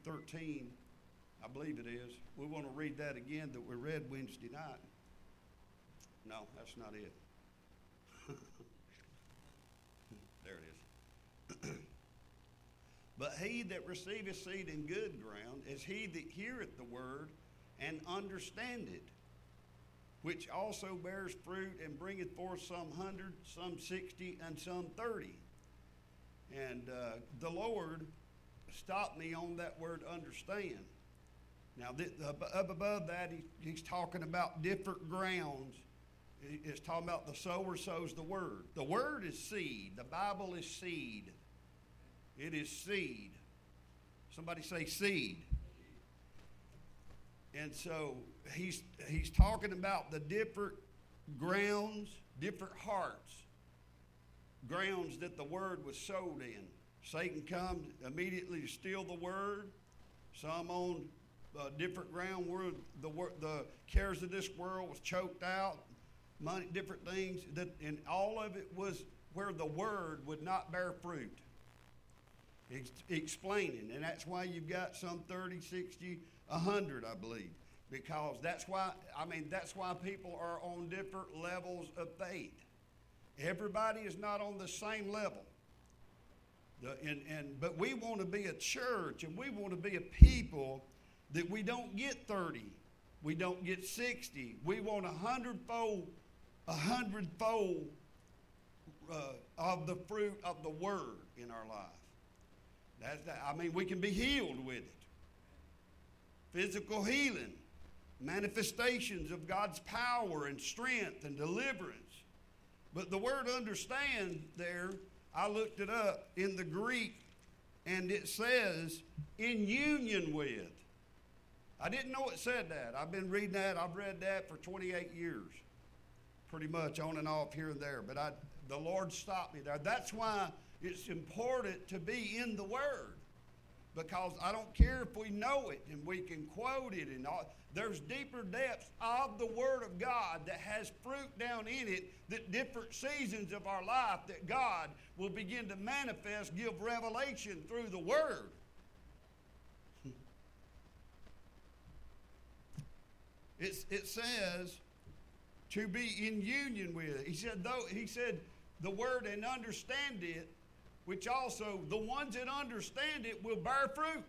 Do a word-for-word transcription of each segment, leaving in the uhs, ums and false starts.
thirteen, I believe it is. We want to read that again that we read Wednesday night. No, that's not it. There it is. But he that receiveth seed in good ground is he that heareth the word and understandeth, which also bears fruit and bringeth forth some hundred, some sixty, and some thirty. And uh, the Lord stopped me on that word understand. Now, th- up above that, he, he's talking about different grounds. He's talking about the sower sows the word. The word is seed. The Bible is seed. It is seed. Somebody say seed. And so he's he's talking about the different grounds, different hearts, grounds that the word was sowed in. Satan comes immediately to steal the word. Some on uh, different ground where the the cares of this world was choked out, money, different things that, and all of it was where the word would not bear fruit. He's explaining, and that's why you've got some thirty, sixty, one hundred, I believe, because that's why, I mean, that's why people are on different levels of faith. Everybody is not on the same level. The, and, and, but we want to be a church, and we want to be a people that we don't get thirty, we don't get sixty. We want a hundredfold, a hundredfold uh, of the fruit of the word in our life. That's that. I mean, we can be healed with it. Physical healing, manifestations of God's power and strength and deliverance. But the word understand there, I looked it up in the Greek, and it says in union with. I didn't know it said that. I've been reading that. I've read that for twenty-eight years, pretty much on and off here and there. But I, the Lord stopped me there. That's why it's important to be in the Word, because I don't care if we know it and we can quote it and all. There's deeper depths of the Word of God that has fruit down in it, that different seasons of our life that God will begin to manifest, give revelation through the Word. It's, it says to be in union with it. He said, though, he said the Word and understand it, which also the ones that understand it will bear fruit.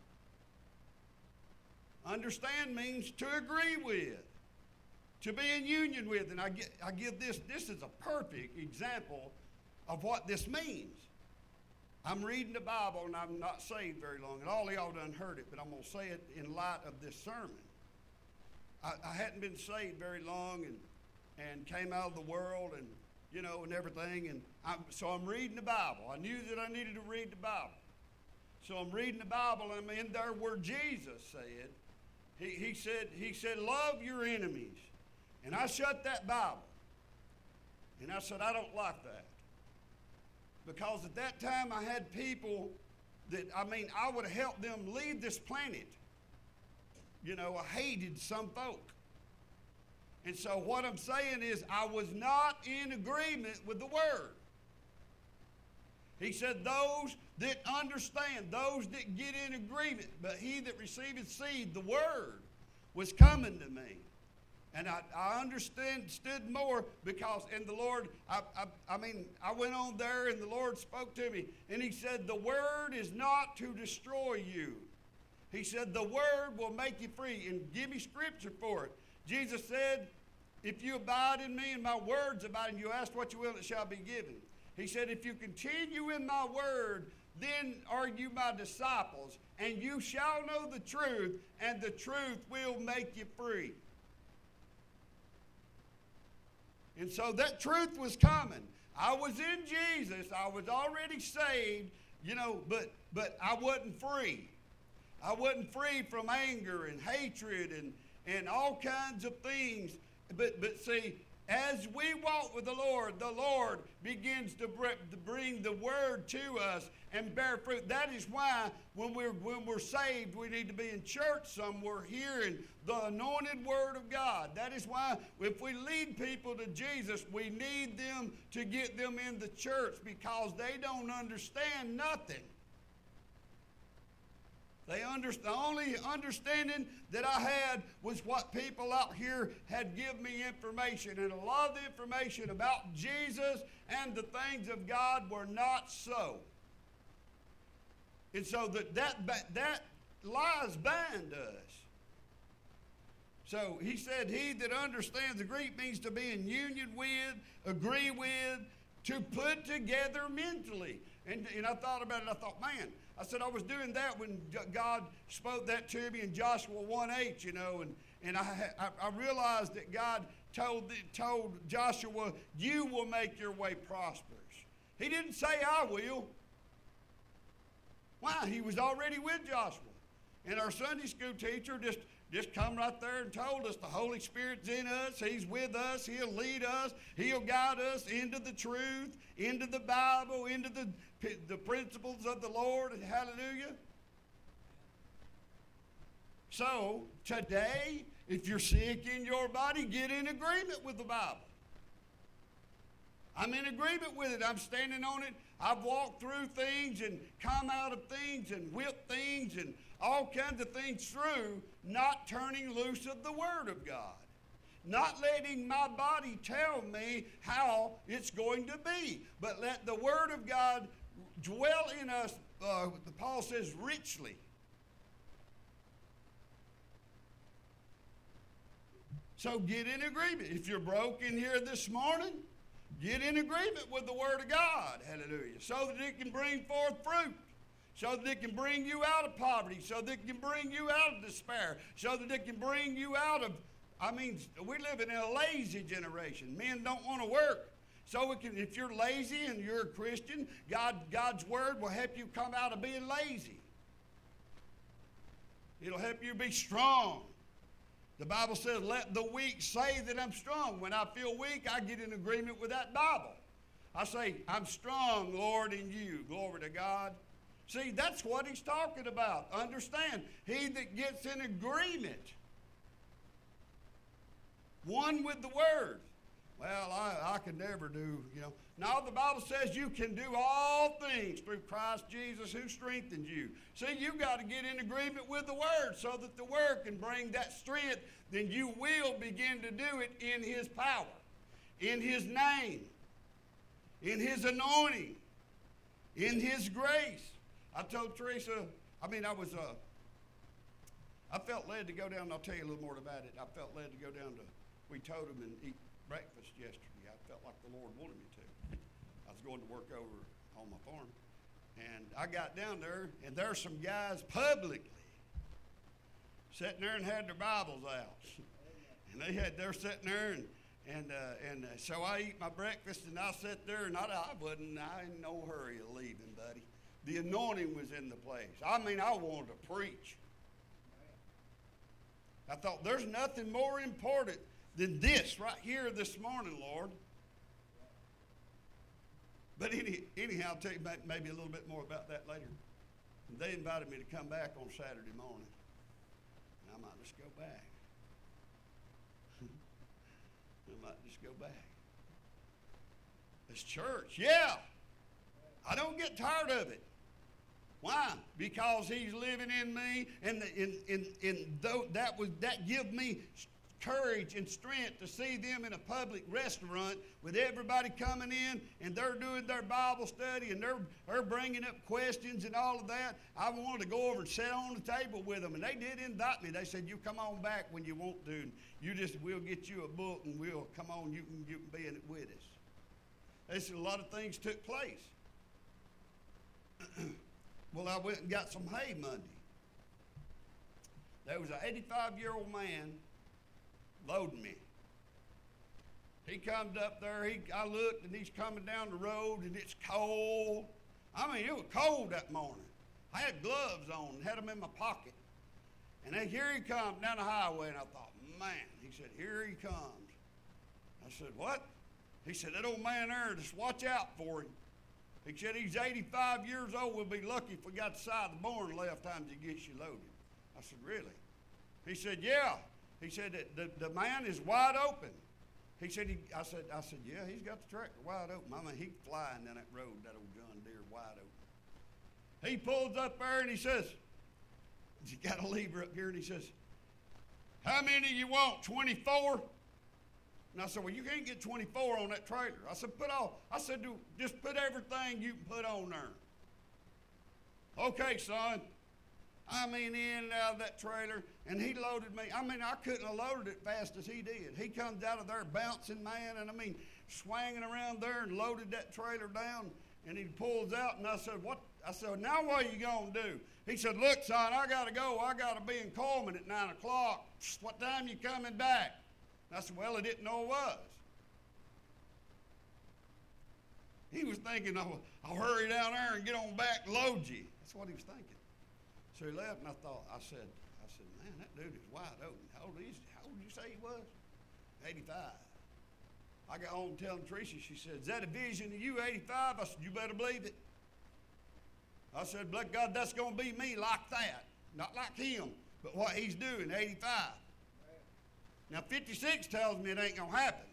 Understand means to agree with, to be in union with. And I, get, I give this, this is a perfect example of what this means. I'm reading the Bible, and I'm not saved very long, and all of y'all done heard it, but I'm going to say it in light of this sermon. I, I hadn't been saved very long, and, and came out of the world, and you know, and everything, and I'm, so I'm reading the Bible. I knew that I needed to read the Bible. So I'm reading the Bible, and I'm in there where Jesus said, he, he said, he said, love your enemies. And I shut that Bible. And I said, I don't like that. Because at that time I had people that, I mean, I would have helped them leave this planet. You know, I hated some folk. And so what I'm saying is I was not in agreement with the word. He said those that understand, those that get in agreement, but he that receiveth seed, the word, was coming to me. And I, I understood more because, and the Lord, I, I, I mean, I went on there and the Lord spoke to me. And he said, the word is not to destroy you. He said, the word will make you free. And give me scripture for it. Jesus said, if you abide in me and my words abide in you, ask what you will, it shall be given. He said, if you continue in my word, then are you my disciples, and you shall know the truth, and the truth will make you free. And so that truth was coming. I was in Jesus. I was already saved, you know, but but I wasn't free. I wasn't free from anger and hatred and, and all kinds of things. But, but see, as we walk with the Lord, the Lord begins to bring the word to us and bear fruit. That is why when we're, when we're saved, we need to be in church somewhere hearing the anointed word of God. That is why if we lead people to Jesus, we need them to get them in the church because they don't understand nothing. They under, the only understanding that I had was what people out here had given me information. And a lot of the information about Jesus and the things of God were not so. And so that, that, that lies bind us. So he said, he that understands the Greek means to be in union with, agree with, to put together mentally. And, and I thought about it. I thought, man, I said I was doing that when God spoke that to me in Joshua one eight, you know, and, and I, I, I realized that God told, told Joshua, you will make your way prosperous. He didn't say I will. Why? He was already with Joshua. And our Sunday school teacher just, just come right there and told us the Holy Spirit's in us. He's with us. He'll lead us. He'll guide us into the truth, into the Bible, into the, the principles of the Lord. And hallelujah. So today, if you're sick in your body, get in agreement with the Bible. I'm in agreement with it. I'm standing on it. I've walked through things and come out of things and whipped things and all kinds of things through, not turning loose of the Word of God. Not letting my body tell me how it's going to be, but let the Word of God dwell in us, uh, Paul says, richly. So get in agreement. If you're broken here this morning, get in agreement with the Word of God, hallelujah, so that it can bring forth fruit, so that it can bring you out of poverty, so that it can bring you out of despair, so that it can bring you out of, I mean, we're living in a lazy generation. Men don't want to work. So it can, if you're lazy and you're a Christian, God, God's Word will help you come out of being lazy. It'll help you be strong. The Bible says, let the weak say that I'm strong. When I feel weak, I get in agreement with that Bible. I say, I'm strong, Lord, in you. Glory to God. See, that's what he's talking about. Understand, he that gets in agreement, one with the Word. Well, I, I could never do, you know. Now the Bible says you can do all things through Christ Jesus who strengthens you. See, you've got to get in agreement with the Word so that the Word can bring that strength. Then you will begin to do it in His power, in His name, in His anointing, in His grace. I told Teresa, I mean, I was, uh, I felt led to go down, and I'll tell you a little more about it. I felt led to go down to, we told him and eat breakfast yesterday. I felt like the Lord wanted me to. I was going to work over on my farm. And I got down there, and there's some guys publicly sitting there and had their Bibles out. And they had, they're sitting there, and and uh, and uh, so I eat my breakfast, and I sat there, and I, I wasn't, I in no hurry of leaving, buddy. The anointing was in the place. I mean, I wanted to preach. I thought, there's nothing more important than this right here this morning, Lord. But any, anyhow, I'll tell you maybe a little bit more about that later. And they invited me to come back on Saturday morning. And I might just go back. I might just go back. It's church, yeah. I don't get tired of it. Why? Because He's living in me, and the, in, in, in though that was that give me courage and strength to see them in a public restaurant with everybody coming in and they're doing their Bible study and they're, they're bringing up questions and all of that. I wanted to go over and sit on the table with them, and they did invite me. They said, you come on back when you want to, and you just, we'll get you a book and we'll come on, you can, you can be in it with us. They said a lot of things took place. Well, I went and got some hay Monday. There was an eighty-five-year-old man loading me. He comes up there, he, I looked, and he's coming down the road, and it's cold. I mean, it was cold that morning. I had gloves on and had them in my pocket. And then here he comes down the highway, and I thought, man, he said, here he comes. I said, what? He said, that old man there, just watch out for him. He said, he's eighty-five years old. We'll be lucky if we got the side of the barn left time to get you loaded. I said, really? He said, yeah. He said, the, the man is wide open. He said, he, I said, I said, yeah, he's got the tractor wide open. I mean, he's flying down that road, that old John Deere wide open. He pulls up there and he says, he got a lever up here, and he says, how many you want, twenty-four? And I said, well, you can't get twenty-four on that trailer. I said, put all, I said, do, just put everything you can put on there. Okay, son. I mean, in and out of that trailer, and he loaded me. I mean, I couldn't have loaded it fast as he did. He comes out of there bouncing, man, and I mean, swinging around there and loaded that trailer down, and he pulls out, and I said, what? I said, now what are you going to do? He said, look, son, I got to go. I got to be in Coleman at nine o'clock. What time you coming back? And I said, well, I didn't know it was. He was thinking, I'll, I'll hurry down there and get on back and load you. That's what he was thinking. So he left, and I thought, I said, I said, man, that dude is wide open. How old is he? How old did you say he was? eighty-five. I got home telling Teresa, she said, is that a vision of you, eighty-five? I said, you better believe it. I said, bless God, that's going to be me like that. Not like him, but what he's doing, eighty-five. Now, fifty-six tells me it ain't going to happen.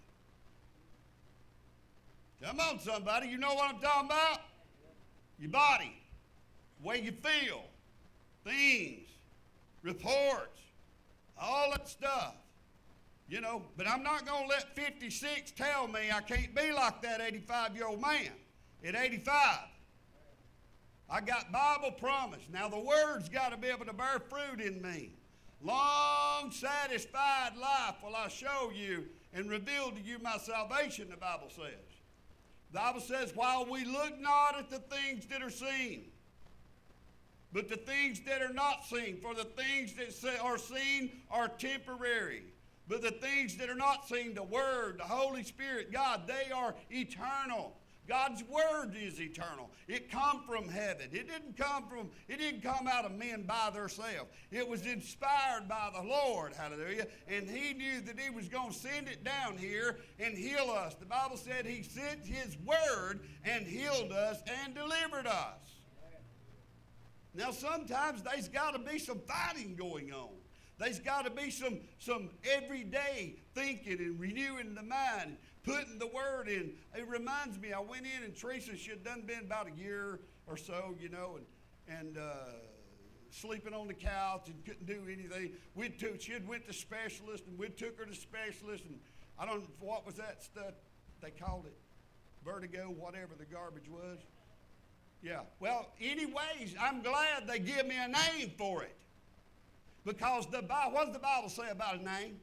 Come on, somebody. You know what I'm talking about? Your body, the way you feel, things, reports, all that stuff. You know, but I'm not going to let fifty-six tell me I can't be like that eighty-five-year-old man. At eighty-five, I got Bible promise. Now, the Word's got to be able to bear fruit in me. Long, satisfied life will I show you and reveal to you my salvation, the Bible says. The Bible says, while we look not at the things that are seen, but the things that are not seen, for the things that are seen are temporary. But the things that are not seen, the Word, the Holy Spirit, God, they are eternal. God's Word is eternal. It come from heaven. It didn't come from, it didn't come out of men by themselves. It was inspired by the Lord, hallelujah. And He knew that He was going to send it down here and heal us. The Bible said He sent His Word and healed us and delivered us. Now, sometimes there's got to be some fighting going on. There's got to be some, some everyday thinking and renewing the mind, putting the Word in. It reminds me, I went in and Teresa, she had done been about a year or so, you know, and, and uh, sleeping on the couch and couldn't do anything. We took, she had went to specialist, and we took her to specialist, and I don't know, what was that stuff they called it? Vertigo, whatever the garbage was. Yeah, well, anyways, I'm glad they give me a name for it. Because the Bible, what does the Bible say about a name?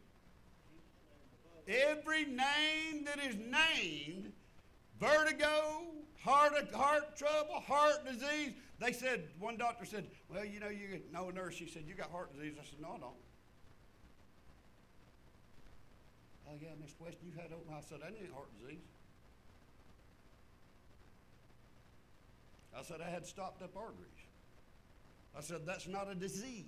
Every name that is named, vertigo, heart, heart trouble, heart disease. They said, one doctor said, well, you know, you, no nurse, she said, you got heart disease. I said, no, I don't. Oh, yeah, Miss Weston, you've had open. I said, I ain't heart disease. I said, I had stopped up arteries. I said, that's not a disease.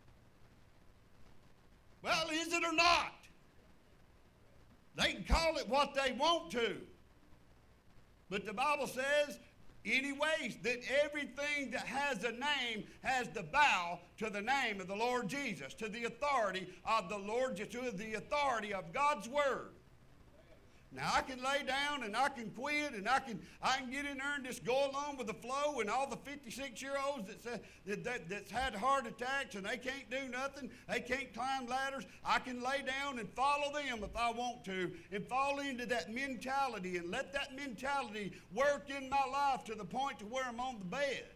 Well, is it or not? They can call it what they want to. But the Bible says, anyways, that everything that has a name has to bow to the name of the Lord Jesus, to the authority of the Lord, to the authority of God's Word. Now, I can lay down and I can quit and I can I can get in there and just go along with the flow, and all the fifty-six-year-olds that's, uh, that, that, that's had heart attacks and they can't do nothing, they can't climb ladders, I can lay down and follow them if I want to and fall into that mentality and let that mentality work in my life to the point to where I'm on the bed.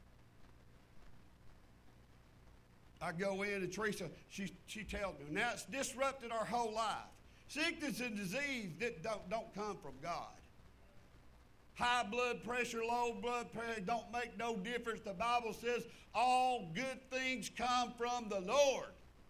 I go in and Teresa, she, she tells me, now it's disrupted our whole life. Sickness and disease that don't, don't come from God. High blood pressure, low blood pressure don't make no difference. The Bible says all good things come from the Lord.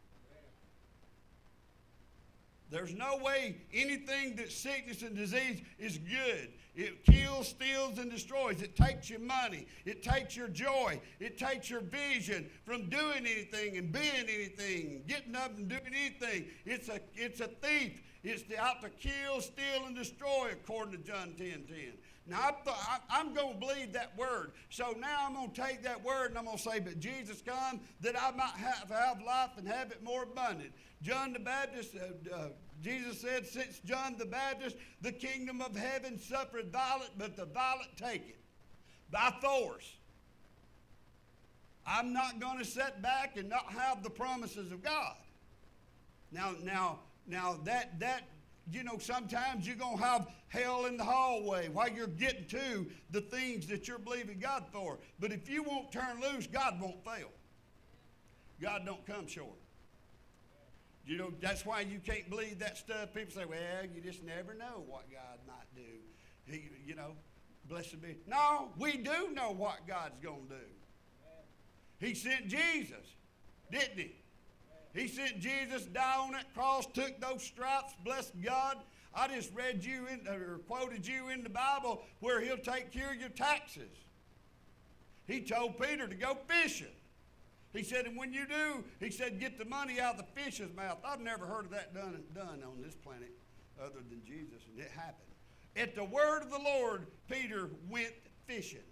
There's no way anything that's sickness and disease is good. It kills, steals, and destroys. It takes your money. It takes your joy. It takes your vision from doing anything and being anything, getting up and doing anything. It's a, it's a thief. It's out to kill, steal, and destroy, according to John ten ten. Now, I'm, th- I'm going to believe that word. So now I'm going to take that word and I'm going to say, but Jesus come that I might have, have life and have it more abundant. John the Baptist, uh, uh, Jesus said, since John the Baptist, the kingdom of heaven suffered violent, but the violent take it by force. I'm not going to sit back and not have the promises of God. Now, now, now that that you know, sometimes you're going to have hell in the hallway while you're getting to the things that you're believing God for. But if you won't turn loose, God won't fail. God don't come short. You know, that's why you can't believe that stuff. People say, well, you just never know what God might do. He, you know, blessed be. No, we do know what God's going to do. He sent Jesus, didn't he? He sent Jesus, died on that cross, took those stripes, blessed God. I just read you in, or quoted you in the Bible where he'll take care of your taxes. He told Peter to go fishing. He said, and when you do, he said, get the money out of the fish's mouth. I've never heard of that done, done on this planet other than Jesus, and it happened. At the word of the Lord, Peter went fishing.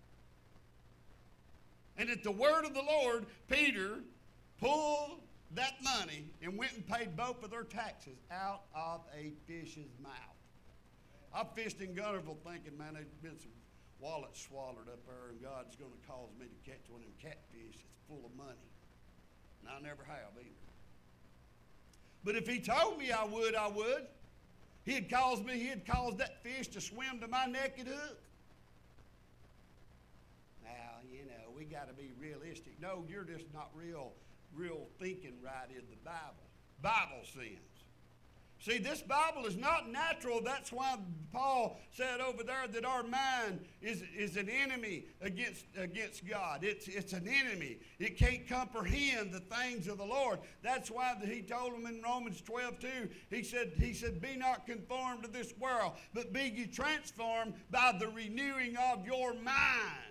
And at the word of the Lord, Peter pulled that money and went and paid both of their taxes out of a fish's mouth. I fished in Gunnerville thinking, man, there's been some wallets swallowed up there, and God's going to cause me to catch one of them catfish that's full of money. And I never have either. But if he told me I would, I would. He'd cause me, he'd cause that fish to swim to my naked hook. Now, you know, we got to be realistic. No, you're just not real, real thinking right in the Bible. Bible sense. See, this Bible is not natural. That's why Paul said over there that our mind is, is an enemy against, against God. It's, it's an enemy. It can't comprehend the things of the Lord. That's why he told them in Romans twelve two, he said, he said, be not conformed to this world, but be ye transformed by the renewing of your mind.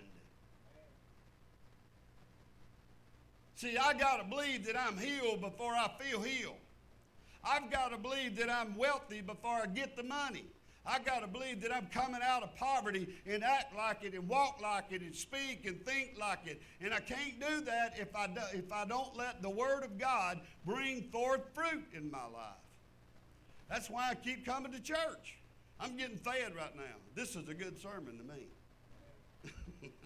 See, I got to believe that I'm healed before I feel healed. I've got to believe that I'm wealthy before I get the money. I've got to believe that I'm coming out of poverty and act like it and walk like it and speak and think like it. And I can't do that if I, do, if I don't let the Word of God bring forth fruit in my life. That's why I keep coming to church. I'm getting fed right now. This is a good sermon to me.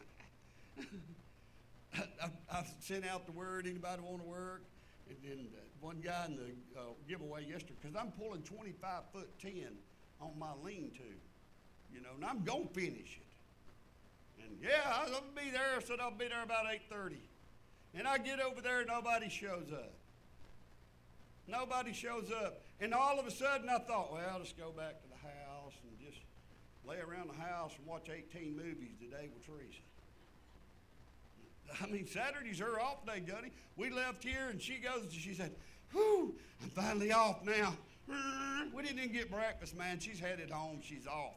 I, I, I sent out the word, anybody want to work? And then uh, one guy in the uh, giveaway yesterday, because I'm pulling twenty-five foot ten on my lean-to, you know, and I'm going to finish it. And yeah, I'll be there. I said I'll be there about eight thirty. And I get over there, nobody shows up. Nobody shows up. And all of a sudden I thought, well, I'll just go back to the house and just lay around the house and watch eighteen movies today with Teresa. I mean, Saturdays are off day, Gunny. We left here, and she goes, she said, whew, I'm finally off now. We didn't even get breakfast, man. She's headed home. She's off.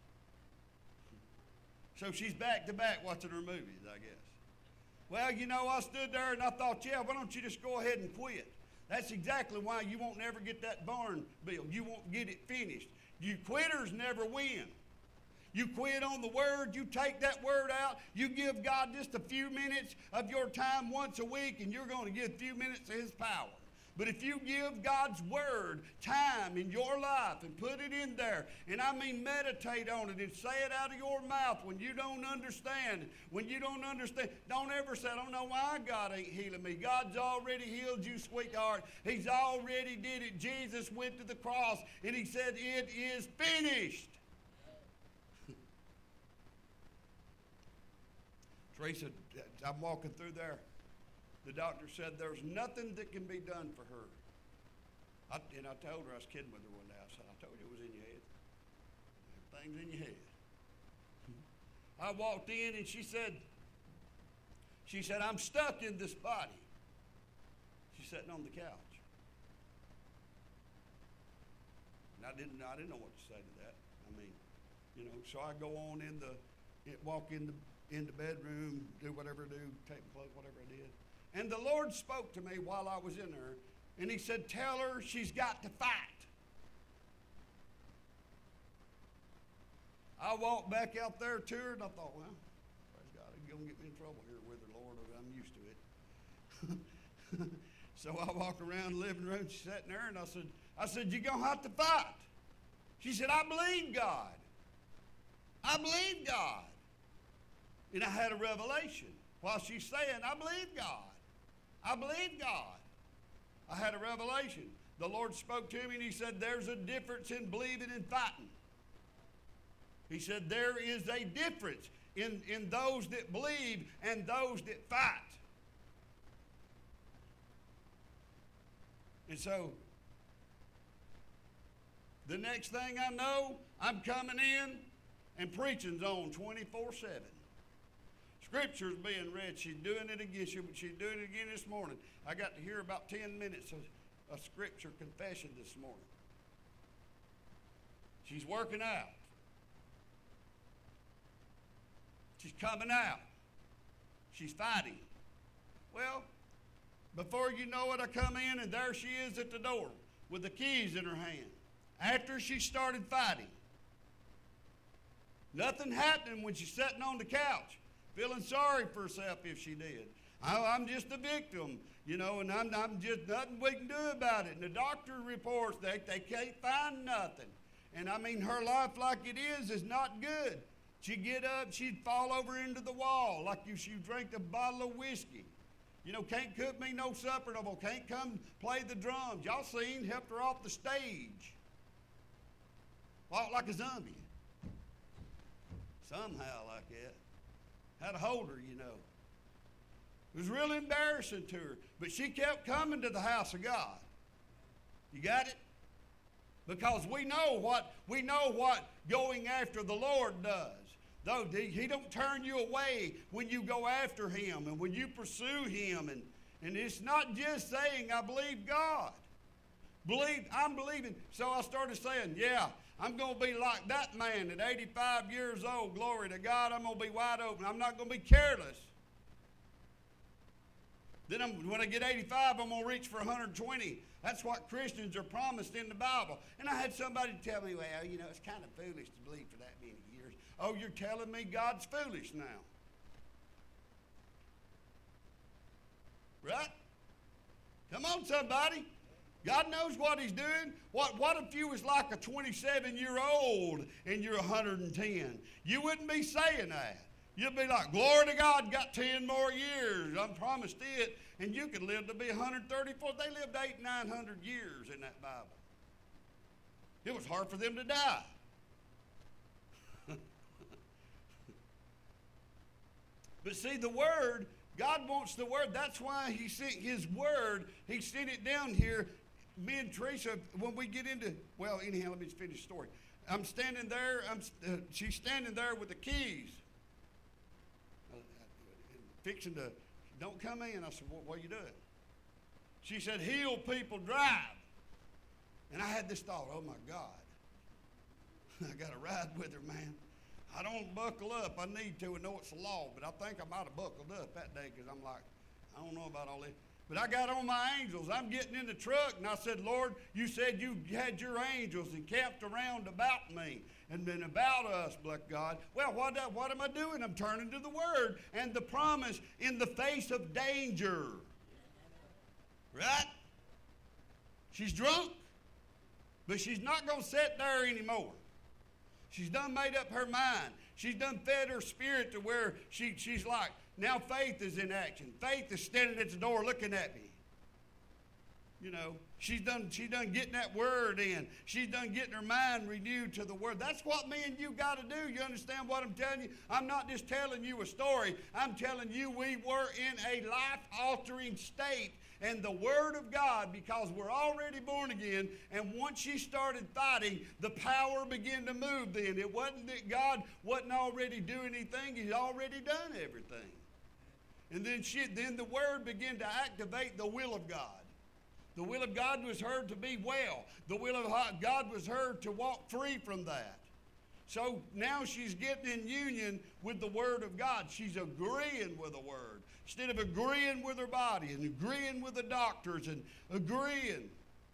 So she's back to back watching her movies, I guess. Well, you know, I stood there, and I thought, yeah, why don't you just go ahead and quit? That's exactly why you won't never get that barn built. You won't get it finished. You quitters never win. You quit on the word, you take that word out, you give God just a few minutes of your time once a week, and you're going to get a few minutes of his power. But if you give God's word time in your life and put it in there, and I mean meditate on it and say it out of your mouth when you don't understand, when you don't understand, don't ever say, I don't know why God ain't healing me. God's already healed you, sweetheart. He's already did it. Jesus went to the cross, and he said, it is finished. Teresa, I'm walking through there. The doctor said there's nothing that can be done for her. I, and I told her, I was kidding with her one day. I said, I told you it was in your head. Everything's in your head. I walked in and she said, she said, I'm stuck in this body. She's sitting on the couch. And I didn't, I didn't know what to say to that. I mean, you know, so I go on in the, walk in the, in the bedroom, do whatever I do, take my clothes, whatever I did. And the Lord spoke to me while I was in there, and he said, tell her she's got to fight. I walked back out there to her, and I thought, well, praise God, you're going to get me in trouble here with her, Lord. I'm used to it. So I walked around the living room, she's sitting there, and I said, I said, you're going to have to fight. She said, I believe God. I believe God. And I had a revelation. while she's saying, I believe God. I believe God. I had a revelation. The Lord spoke to me and he said, there's a difference in believing and fighting. He said, there is a difference in, in those that believe and those that fight. And so, the next thing I know, I'm coming in and preaching's on twenty-four seven. Scripture's being read. She's doing it again. She, she's doing it again this morning. I got to hear about ten minutes of, of scripture confession this morning. She's working out. She's coming out. She's fighting. Well, before you know it, I come in and there she is at the door with the keys in her hand. After she started fighting. Nothing happening when she's sitting on the couch, feeling sorry for herself if she did. I, I'm just a victim, you know, and I'm, I'm just nothing we can do about it. And the doctor reports that they can't find nothing. And I mean, her life like it is is not good. She'd get up, she'd fall over into the wall like if she drank a bottle of whiskey. You know, can't cook me no supper no more, can't come play the drums. Y'all seen, helped her off the stage. Walked like a zombie. Somehow like that. Had to hold her, you know. It was really embarrassing to her. But she kept coming to the house of God. You got it? Because we know what we know what going after the Lord does. Though he don't turn you away when you go after him and when you pursue him. And, and it's not just saying, I believe God. Believe, I'm believing. So I started saying, yeah, I'm going to be like that man at eighty-five years old. Glory to God. I'm going to be wide open. I'm not going to be careless. Then I'm, when I get eighty-five, I'm going to reach for one hundred twenty. That's what Christians are promised in the Bible. And I had somebody tell me, well, you know, it's kind of foolish to believe for that many years. Oh, you're telling me God's foolish now. Right? Come on, somebody. God knows what he's doing. What, what if you was like a twenty-seven-year-old and you're one hundred ten? You wouldn't be saying that. You'd be like, glory to God, got ten more years. I'm promised it. And you could live to be one hundred thirty-four. They lived eight, nine hundred years in that Bible. It was hard for them to die. But see, the Word, God wants the Word. That's why he sent his Word. He sent it down here. Me and Teresa, when we get into, well, anyhow, let me just finish the story. I'm standing there. I'm, uh, she's standing there with the keys. Uh, fixing to, don't come in. I said, what, what are you doing? She said, heal people, drive. And I had this thought, oh, my God. I got to ride with her, man. I don't buckle up. I need to and know it's the law, but I think I might have buckled up that day because I'm like, I don't know about all this. But I got on my angels. I'm getting in the truck, and I said, Lord, you said you had your angels encamped around about me and then about us, bless God. Well, what, what am I doing? I'm turning to the Word and the promise in the face of danger. Right? She's drunk, but she's not going to sit there anymore. She's done made up her mind. She's done fed her spirit to where she, she's like, now faith is in action. Faith is standing at the door looking at me. You know, she's done, she's done getting that word in. She's done getting her mind renewed to the word. That's what me and you got to do. You understand what I'm telling you? I'm not just telling you a story. I'm telling you we were in a life-altering state. And the Word of God, because we're already born again, and once she started fighting, the power began to move then. It wasn't that God wasn't already doing anything. He'd already done everything. And then, she, then the Word began to activate the will of God. The will of God was heard to be well. The will of God was heard to walk free from that. So now she's getting in union with the Word of God. She's agreeing with the Word. Instead of agreeing with her body and agreeing with the doctors and agreeing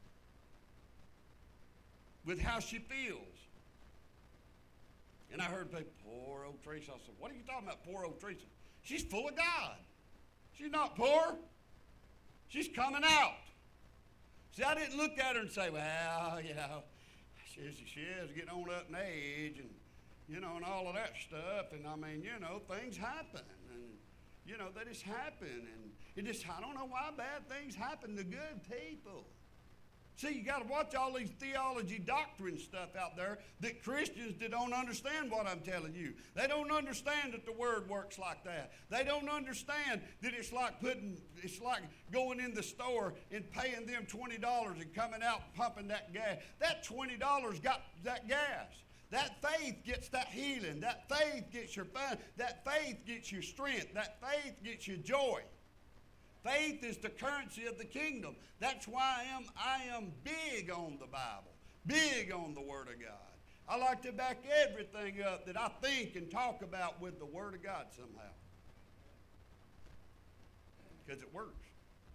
with how she feels. And I heard people, poor old Teresa. I said, what are you talking about, poor old Teresa? She's full of God. She's not poor. She's coming out. See, I didn't look at her and say, well, you know, she is, she is getting on up in age and, you know, and all of that stuff. And, I mean, you know, things happen. And, you know, that it's happened. And it just, I don't know why bad things happen to good people. See, you got to watch all these theology doctrine stuff out there that Christians that don't understand what I'm telling you. They don't understand that the word works like that. They don't understand that it's like putting, it's like going in the store and paying them twenty dollars and coming out and pumping that gas. That twenty dollars got that gas. That faith gets that healing. That faith gets your fun. That faith gets your strength. That faith gets your joy. Faith is the currency of the kingdom. That's why I am, I am big on the Bible, big on the Word of God. I like to back everything up that I think and talk about with the Word of God somehow. Because it works.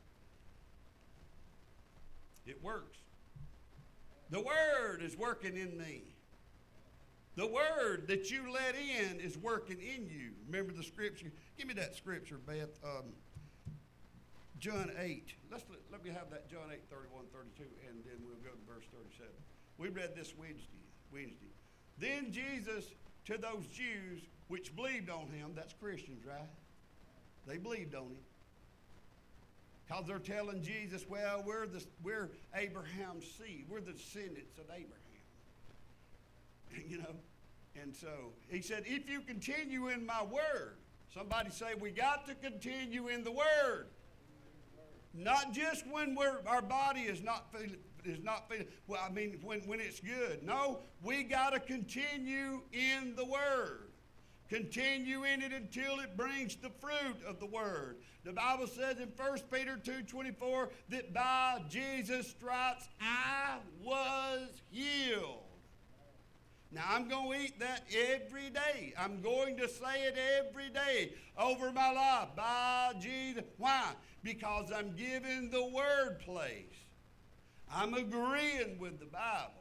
It works. The Word is working in me. The Word that you let in is working in you. Remember the scripture? Give me that scripture, Beth. Um, John eight. Let's let, let me have that John eight, thirty-one, thirty-two, and then we'll go to verse thirty-seven. We read this Wednesday. Wednesday. Then Jesus, to those Jews which believed on him, that's Christians, right? They believed on him. Because they're telling Jesus, well, we're, the, we're Abraham's seed. We're the descendants of Abraham. You know? And so he said, if you continue in my word, somebody say, we got to continue in the word. Not just when we're, our body is not feeling, is not feeling, well, I mean, when, when it's good. No, we got to continue in the Word. Continue in it until it brings the fruit of the Word. The Bible says in First Peter two twenty-four that by Jesus' stripes I was healed. Now, I'm going to eat that every day. I'm going to say it every day over my life. By Jesus. Why? Because I'm giving the word place. I'm agreeing with the Bible.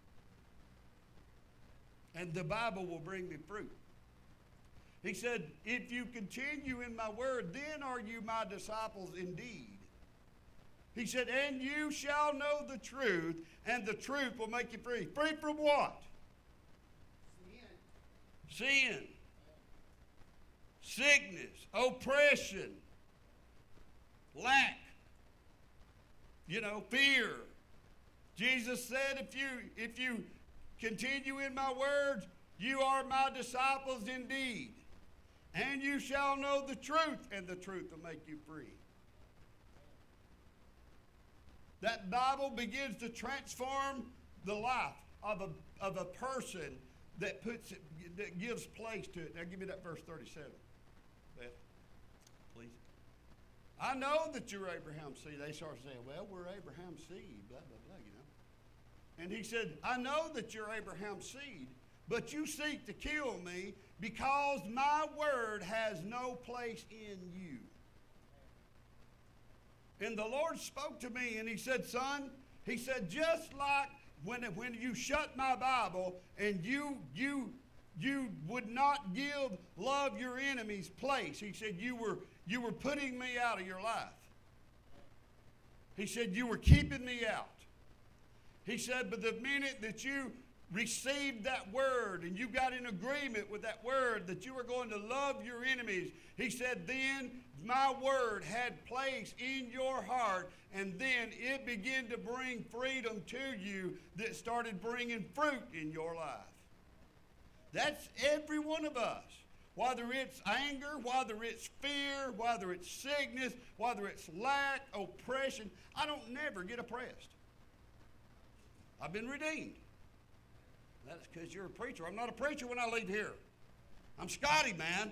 And the Bible will bring me fruit. He said, if you continue in my word, then are you my disciples indeed. He said, and you shall know the truth, and the truth will make you free. Free from what? Sin, sickness, oppression, lack, you know, fear. Jesus said, if you, if you continue in my words, you are my disciples indeed. And you shall know the truth, and the truth will make you free. That Bible begins to transform the life of a, of a person that puts it, that gives place to it. Now give me that verse thirty-seven, Beth, please. I know that you're Abraham's seed. They start saying, well, we're Abraham's seed, blah, blah, blah, you know. And he said, I know that you're Abraham's seed, but you seek to kill me because my word has no place in you. And the Lord spoke to me and he said, son, he said, just like When, when you shut my Bible and you you you would not give love your enemies place, he said you were you were putting me out of your life. He said you were keeping me out. He said, but the minute that you received that word and you got in agreement with that word that you were going to love your enemies, he said, then my word had place in your heart, and then it began to bring freedom to you that started bringing fruit in your life. That's every one of us. Whether it's anger, whether it's fear, whether it's sickness, whether it's lack, oppression. I don't never get oppressed. I've been redeemed. That's because you're a preacher. I'm not a preacher when I leave here. I'm Scotty, man.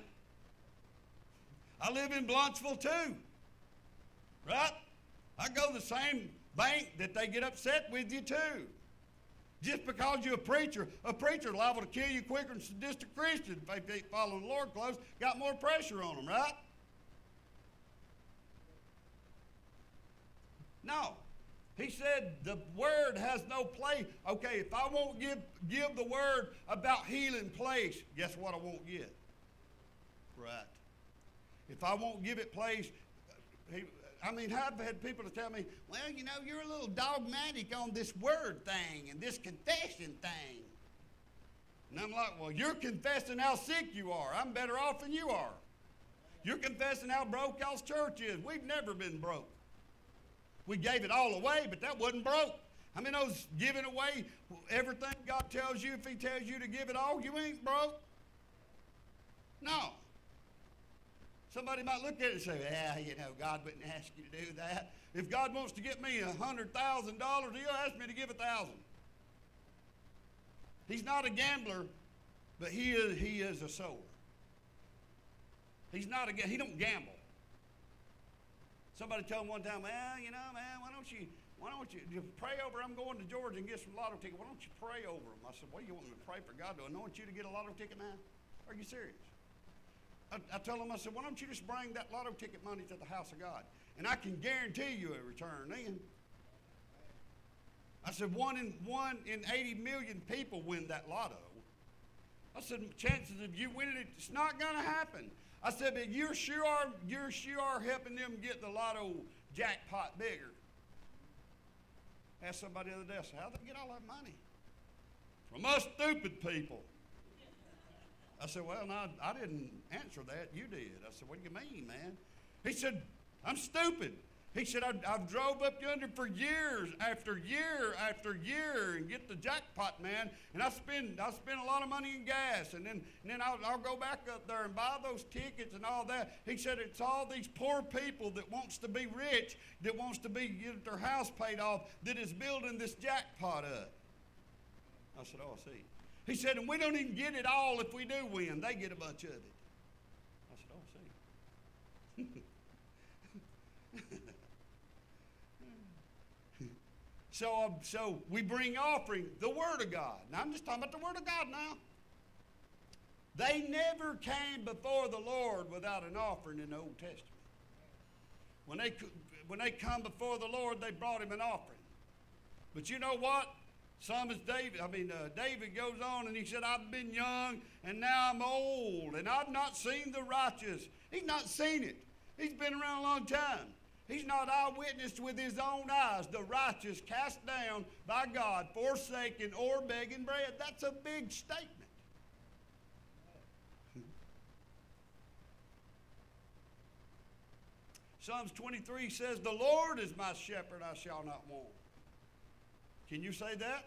I live in Blunsville too. Right? I go to the same bank that they get upset with you too. Just because you're a preacher, a preacher liable to kill you quicker than sadistic Christians if they ain't following the Lord close, got more pressure on them, right? No. He said the word has no place. Okay, if I won't give, give the word about healing place, guess what I won't get? Right. If I won't give it place, he, I mean, I've had people to tell me, well, you know, you're a little dogmatic on this word thing and this confession thing. And I'm like, well, you're confessing how sick you are. I'm better off than you are. You're confessing how broke y'all's church is. We've never been broke. We gave it all away, but that wasn't broke. I mean, those giving away everything God tells you, if he tells you to give it all, you ain't broke. No. Somebody might look at it and say, yeah, you know, God wouldn't ask you to do that. If God wants to get me a hundred thousand dollars, he'll ask me to give a thousand. He's not a gambler, but he is, he is a sower. He's not a, he don't gamble. Somebody told him one time, well, you know, man, why don't you, why don't you, you pray over, I'm going to Georgia and get some lotto ticket. Why don't you pray over them? I said, well, you want me to pray for God to anoint you to get a lotto ticket now? Are you serious? I, I told him, I said, why don't you just bring that lotto ticket money to the house of God? And I can guarantee you a return then. I said, one in, one in eighty million people win that lotto. I said, chances of you winning it, it's not going to happen. I said, but you're sure, you're sure helping them get the lotto jackpot bigger. Asked somebody the other day, I said, how'd they get all that money? From us stupid people. I said, well, no, I didn't answer that. You did. I said, what do you mean, man? He said, I'm stupid. He said, I, I've drove up yonder for years after year after year and get the jackpot, man. And I spend I spend a lot of money in gas. And then, and then I'll, I'll go back up there and buy those tickets and all that. He said, it's all these poor people that wants to be rich, that wants to be get their house paid off, that is building this jackpot up. I said, oh, I see. He said, and we don't even get it all if we do win. They get a bunch of it. I said, oh, I see. So, uh, so we bring offering, the Word of God. Now, I'm just talking about the Word of God now. They never came before the Lord without an offering in the Old Testament. When they, when they come before the Lord, they brought him an offering. But you know what? Psalmist David, I mean, uh, David goes on and he said, I've been young and now I'm old and I've not seen the righteous. He's not seen it. He's been around a long time. He's not eyewitness with his own eyes. The righteous cast down by God, forsaken or begging bread. That's a big statement. Psalms twenty-three says, the Lord is my shepherd, I shall not want. Can you say that?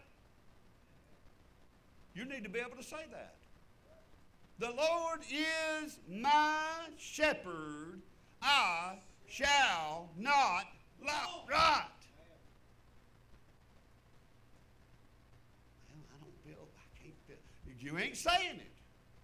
You need to be able to say that. The Lord is my shepherd, I shall not lack. Right. Well, I don't feel, I can't feel. You ain't saying it.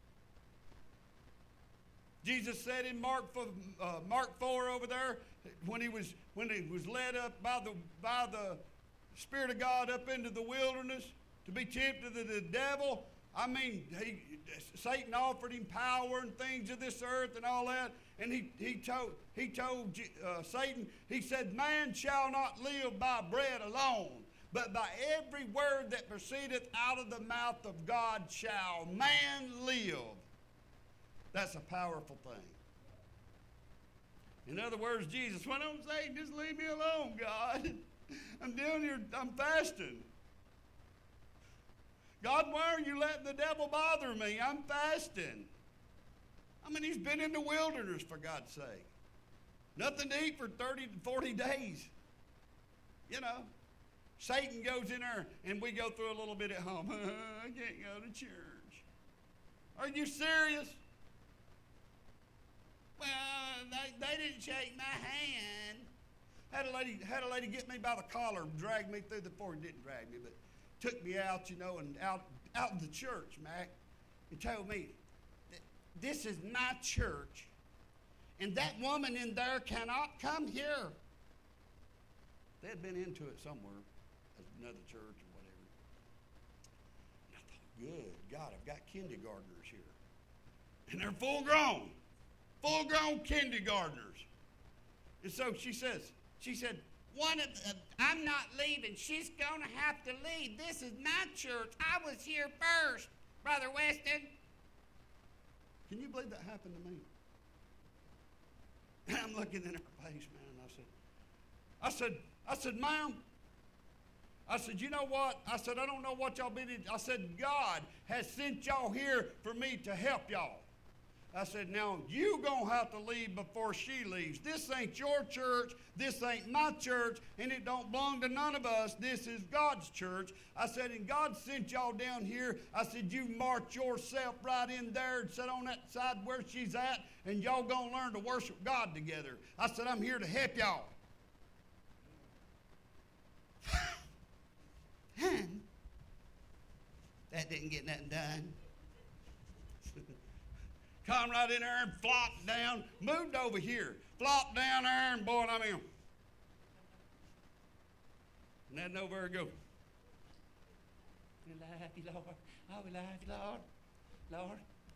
Jesus said in Mark, uh, Mark four over there, when he was when he was led up by the by the Spirit of God up into the wilderness to be tempted of the devil. I mean, he, Satan offered him power and things of this earth and all that. And he, he told, he told uh, Satan, he said, man shall not live by bread alone, but by every word that proceedeth out of the mouth of God shall man live. That's a powerful thing. In other words, Jesus, why don't Satan just leave me alone, God? I'm down here, I'm fasting. God, why are you letting the devil bother me? I'm fasting. I mean, he's been in the wilderness, for God's sake. Nothing to eat for thirty to forty days. You know, Satan goes in there, and we go through a little bit at home. I can't go to church. Are you serious? Well, they, they didn't shake my hand. Had a lady had a lady get me by the collar and drag me through the floor. Didn't drag me, but took me out, you know, and out out in the church, Mac, and told me, this is my church, and that woman in there cannot come here. They had been into it somewhere, another church or whatever. And I thought, good God, I've got kindergartners here. And they're full grown, full grown kindergartners. And so she says, she said, One of the, I'm not leaving. She's going to have to leave. This is my church. I was here first, Brother Weston. Can you believe that happened to me? And I'm looking in her face, man, and I said, I said, I said, Ma'am, I said, you know what? I said, I don't know what y'all been in. I said, God has sent y'all here for me to help y'all. I said, now you going to have to leave before she leaves. This ain't your church. This ain't my church. And it don't belong to none of us. This is God's church. I said, and God sent y'all down here. I said, you march yourself right in there and sit on that side where she's at. And y'all going to learn to worship God together. I said, I'm here to help y'all. And that didn't get nothing done. Come right in there and flopped down, moved over here, flopped down there, and boy, I mean, and then over there go. We love you, Lord. Oh, we love you, Lord. Lord.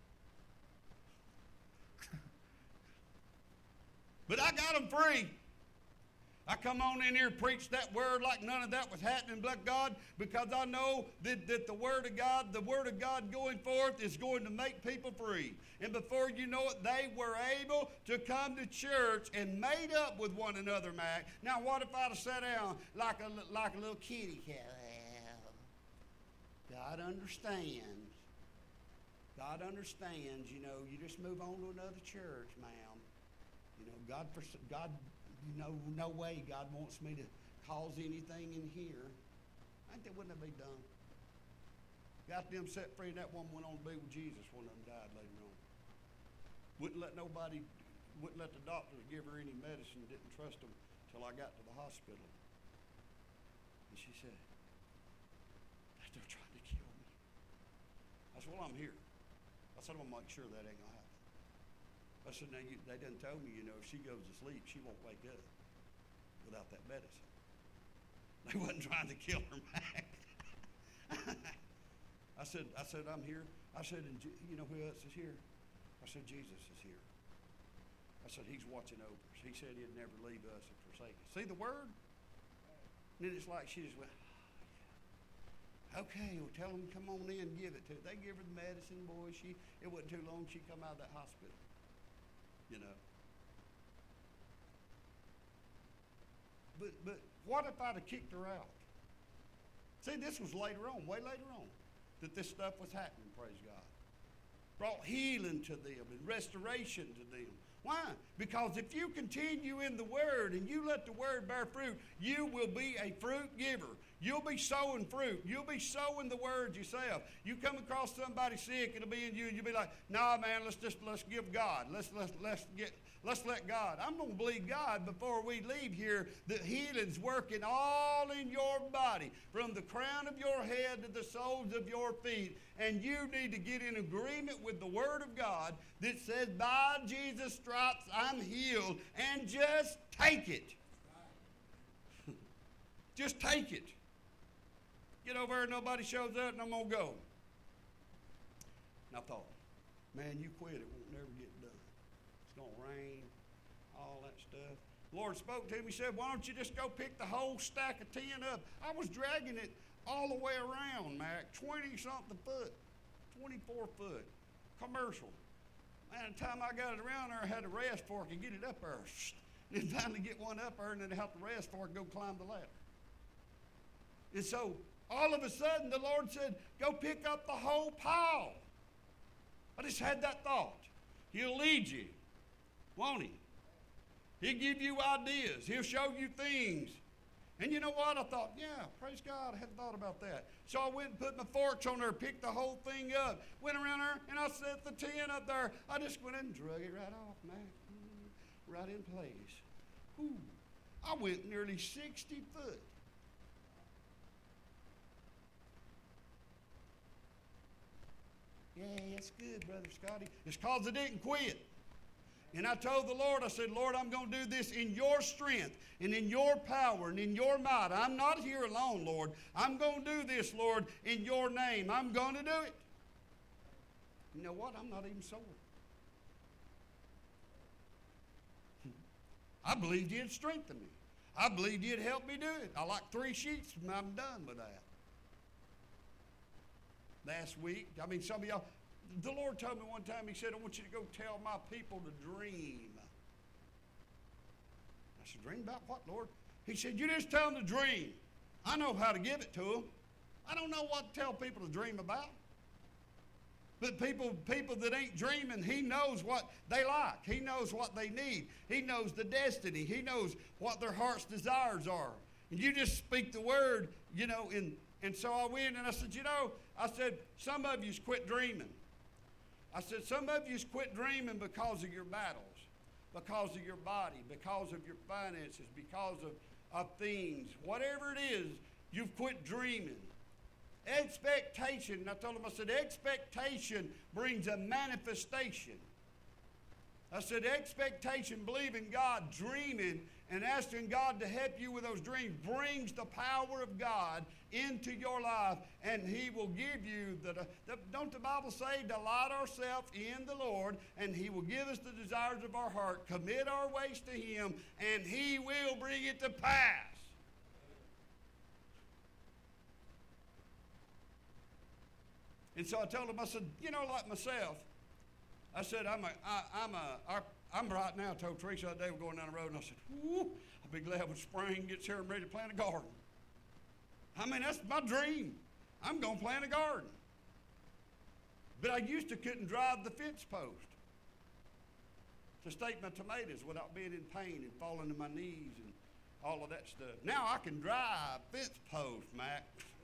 But I got them free. I come on in here and preach that word like none of that was happening, but God, because I know that, that the word of God, the word of God going forth is going to make people free. And before you know it, they were able to come to church and made up with one another, Mac. Now, what if I'd have sat down like a, like a little kitty cat? Well, God understands. God understands, you know, you just move on to another church, ma'am. You know, God, God, you know, no way God wants me to cause anything in here. I think that wouldn't have been done. Got them set free, and that woman went on to be with Jesus. One of them died later on. Wouldn't let nobody, wouldn't let the doctors give her any medicine, didn't trust them till I got to the hospital. And she said, they're trying to kill me. I said, well, I'm here. I said, I'm going to make sure that ain't going to happen. I said, now, you, they done told me, you know, if she goes to sleep, she won't wake up without that medicine. They wasn't trying to kill her, Mac. I said, I said, I'm here. I said, and you know who else is here? I said, Jesus is here. I said, he's watching over us. He said he'd never leave us or forsake us. See the word? And then it's like she just went, oh, yeah. Okay, well, tell them to come on in and give it to her. They give her the medicine, boy. She, it wasn't too long, she come out of that hospital. You know. But but what if I'd have kicked her out? See, this was later on, way later on, that this stuff was happening, praise God. Brought healing to them and restoration to them. Why? Because if you continue in the Word and you let the Word bear fruit, you will be a fruit giver. You'll be sowing fruit. You'll be sowing the Word yourself. You come across somebody sick, it'll be in you, and you'll be like, nah, man, let's just let's give God. Let's let's let's get let's let God. I'm gonna believe God before we leave here that healing's working all in your body, from the crown of your head to the soles of your feet. And you need to get in agreement with the Word of God that says, by Jesus' stripes I'm healed, and just take it. Just take it. Get over there and nobody shows up and I'm going to go. And I thought, man, you quit, it won't never get done. It's going to rain, all that stuff. The Lord spoke to him. He said, why don't you just go pick the whole stack of tin up? I was dragging it all the way around, Mac, twenty-something foot, twenty-four foot, commercial. Man, the time I got it around there, I had to rest for I could get it up there. And then finally get one up there, and then I have to rest for I could go climb the ladder. And so, all of a sudden, the Lord said, go pick up the whole pile. I just had that thought. He'll lead you, won't he? He'll give you ideas. He'll show you things. And you know what? I thought, yeah, praise God, I hadn't thought about that. So I went and put my forks on there, picked the whole thing up, went around there, and I set the tin up there. I just went in and drug it right off, man, right in place. Ooh, I went nearly sixty foot. Yeah, that's good, Brother Scotty. It's because I didn't quit. And I told the Lord, I said, Lord, I'm going to do this in your strength and in your power and in your might. I'm not here alone, Lord. I'm going to do this, Lord, in your name. I'm going to do it. You know what? I'm not even sore. I believed you'd strengthen me. I believed you'd help me do it. I like three sheets and I'm done with that. Last week, I mean, some of y'all, the Lord told me one time, he said, I want you to go tell my people to dream. I said, dream about what, Lord? He said, you just tell them to dream. I know how to give it to them. I don't know what to tell people to dream about. But people, people that ain't dreaming, he knows what they like. He knows what they need. He knows the destiny. He knows what their heart's desires are. And you just speak the word, you know, and, and so I went and I said, you know, I said, some of you's quit dreaming. I said, some of you's quit dreaming because of your battles, because of your body, because of your finances, because of, of things. Whatever it is, you've quit dreaming. Expectation, and I told him, I said, expectation brings a manifestation. I said, expectation, believing God, dreaming, and asking God to help you with those dreams brings the power of God into your life, and he will give you, the, the don't the Bible say, delight ourselves in the Lord, and he will give us the desires of our heart, commit our ways to him, and he will bring it to pass. And so I told him, I said, you know, like myself, I said, I'm a, I, I'm a, our, I'm right now, I told Teresa the other day, we're going down the road, and I said, whoo, I'll be glad when spring gets here and ready to plant a garden. I mean, that's my dream. I'm going to plant a garden. But I used to couldn't drive the fence post to stake my tomatoes without being in pain and falling to my knees and all of that stuff. Now I can drive fence post, Mac.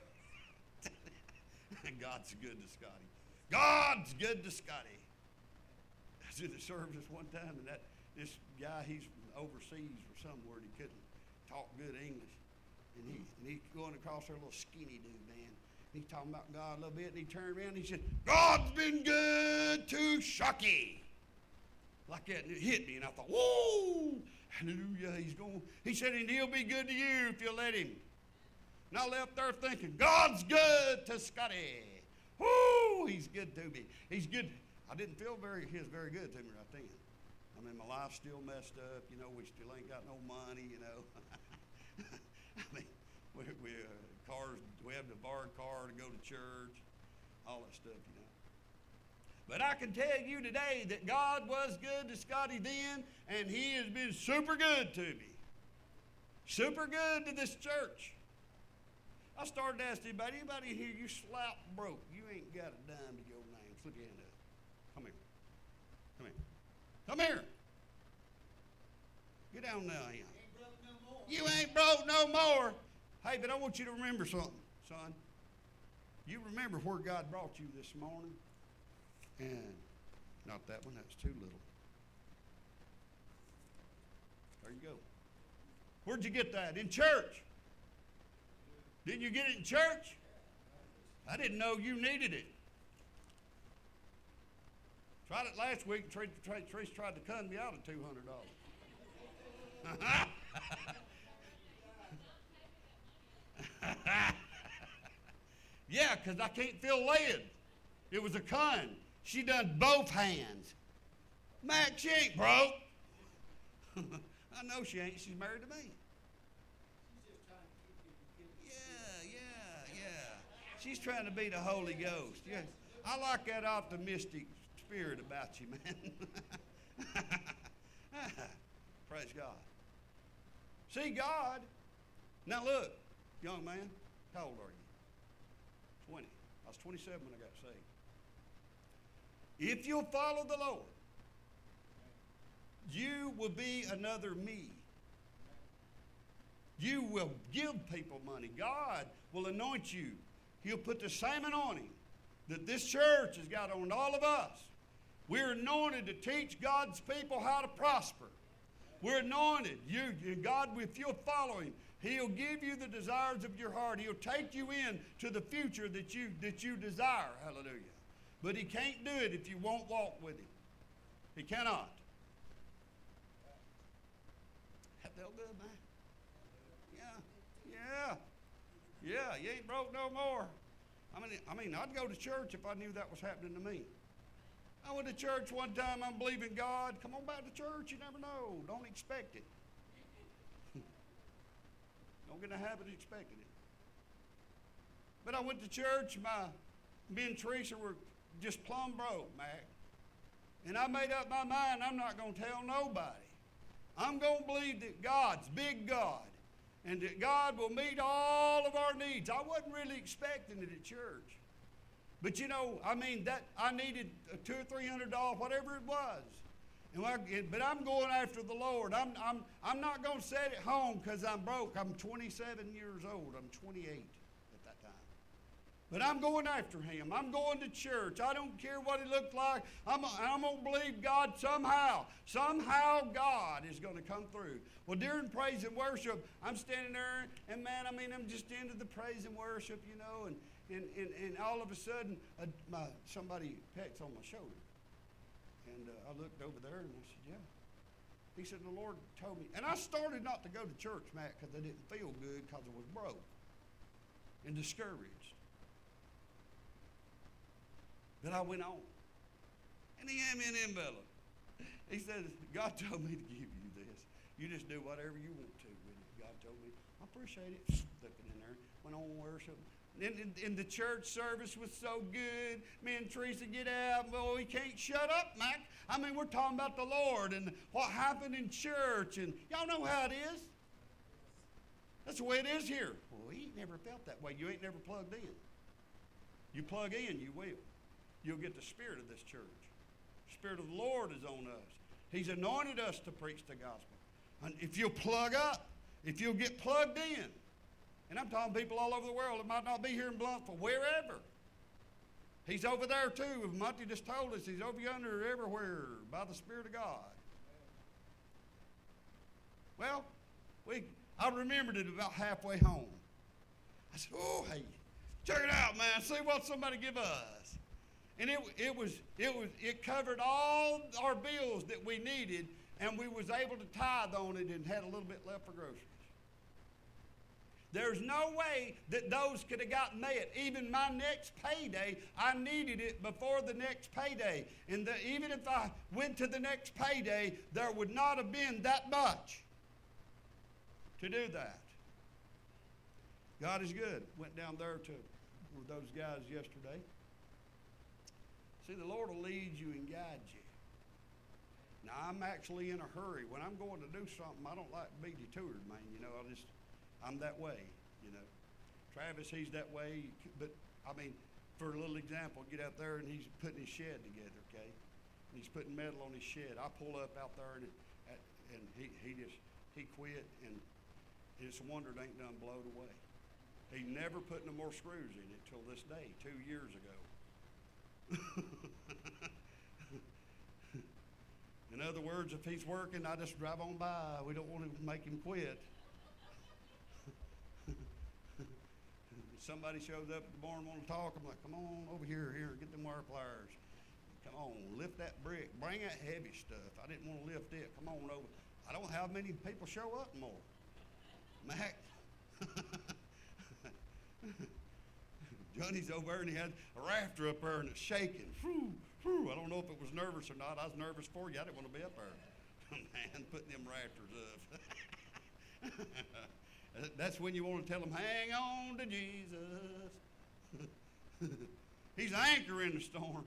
God's good to Scotty. God's good to Scotty. I was in the service one time, and that this guy, he's overseas or somewhere, and he couldn't talk good English. And he and he's going across there, a little skinny dude, man. He's talking about God a little bit, and he turned around and he said, God's been good to Shocky. Like that, and it hit me, and I thought, whoa, hallelujah, he's going. He said, and he'll be good to you if you let him. And I left there thinking, God's good to Scotty. Whoo, he's good to me. He's good. I didn't feel very, he was very good to me right then. I mean, my life's still messed up. You know, we still ain't got no money, you know. I mean, we, we uh, cars, we have to borrow a car to go to church, all that stuff, you know. But I can tell you today that God was good to Scotty then, and he has been super good to me. Super good to this church. I started to ask anybody, anybody here, you slap broke, you ain't got a dime to your name. Slip your hand up. Come here. Come here. Come here. Get down now, Ian. Ain't broke no more. You ain't broke no more. Hey, but I want you to remember something, son. You remember where God brought you this morning? And not that one, that's too little. There you go. Where'd you get that? In church. Didn't you get it in church? I didn't know you needed it. Tried it last week, and Trace, Trace, Trace tried to con me out of two hundred dollars. Yeah, because I can't feel lead. It was a con. She done both hands. Mac, she ain't broke. I know she ain't. She's married to me. Yeah, yeah, yeah. She's trying to be the Holy Ghost. Yeah. I like that optimistic spirit about you, man. Praise God. See, God. Now look, young man, how old are you? twenty. I was twenty-seven when I got saved. If you'll follow the Lord, you will be another me. You will give people money. God will anoint you. He'll put the same anointing that this church has got on all of us. We're anointed to teach God's people how to prosper. We're anointed. You, God, if you'll follow Him, He'll give you the desires of your heart. He'll take you in to the future that you, that you desire. Hallelujah. But He can't do it if you won't walk with Him. He cannot. That felt good, man. Yeah, yeah, yeah. You ain't broke no more. I mean, I mean, I'd go to church if I knew that was happening to me. I went to church one time. I'm believing God. Come on back to church. You never know. Don't expect it. Don't get in the habit of expecting it. But I went to church. My, me and Teresa were just plumb broke, Mac. And I made up my mind I'm not going to tell nobody. I'm going to believe that God's big God and that God will meet all of our needs. I wasn't really expecting it at church. But you know, I mean, that I needed two or three hundred dollars, whatever it was. And I, but I'm going after the Lord. I'm, I'm, I'm not going to sit at home because I'm broke. I'm twenty-seven years old. I'm twenty-eight at that time. But I'm going after him. I'm going to church. I don't care what it looks like. I'm, I'm going to believe God somehow. Somehow God is going to come through. Well, during praise and worship, I'm standing there, and man, I mean, I'm just into the praise and worship, you know, and, and, and, and all of a sudden, uh, my, somebody pecks on my shoulder. And uh, I looked over there, and I said, yeah. He said, the Lord told me. And I started not to go to church, Matt, because I didn't feel good because I was broke and discouraged. But I went on. And he had me an envelope. He said, God told me to give you this. You just do whatever you want to with it. God told me. I appreciate it. Stuck it in there. Went on worship. And, and, and the church service was so good. Me and Teresa get out. Well, we can't shut up, Mac. I mean, we're talking about the Lord and what happened in church. And y'all know how it is. That's the way it is here. Well, we ain't never felt that way. You ain't never plugged in. You plug in, you will. You'll get the spirit of this church. The Spirit of the Lord is on us. He's anointed us to preach the gospel. And if you'll plug up, if you'll get plugged in, and I'm talking people all over the world, it might not be here in Bluntford, wherever. He's over there too. Monty just told us he's over yonder everywhere by the Spirit of God. Well, we I remembered it about halfway home. I said, oh, hey, check it out, man. See what somebody give us. And it, it was it was it covered all our bills that we needed, and we was able to tithe on it and had a little bit left for groceries. There's no way that those could have gotten met. Even my next payday, I needed it before the next payday. And the, even if I went to the next payday, there would not have been that much to do that. God is good. Went down there to with those guys yesterday. See, the Lord will lead you and guide you. Now, I'm actually in a hurry. When I'm going to do something, I don't like to be detoured, man. You know, I just... I'm that way, you know. Travis, he's that way. But, I mean, for a little example, get out there and he's putting his shed together, okay? And he's putting metal on his shed. I pull up out there and, and he, he just, he quit, and it's a wonder it ain't done blowed away. He never put no more screws in it till this day, two years ago. In other words, if he's working, I just drive on by. We don't want to make him quit. Somebody shows up in the morning, want to talk. I'm like, come on over here, here, get them wire pliers. Come on, lift that brick. Bring that heavy stuff. I didn't want to lift it. Come on over. I don't have many people show up more. Mac. Johnny's over there and he had a rafter up there and it's shaking. Whew, whew. I don't know if it was nervous or not. I was nervous for you. I didn't want to be up there. Man, putting them rafters up. That's when you want to tell them, hang on to Jesus. He's an anchor in the storm.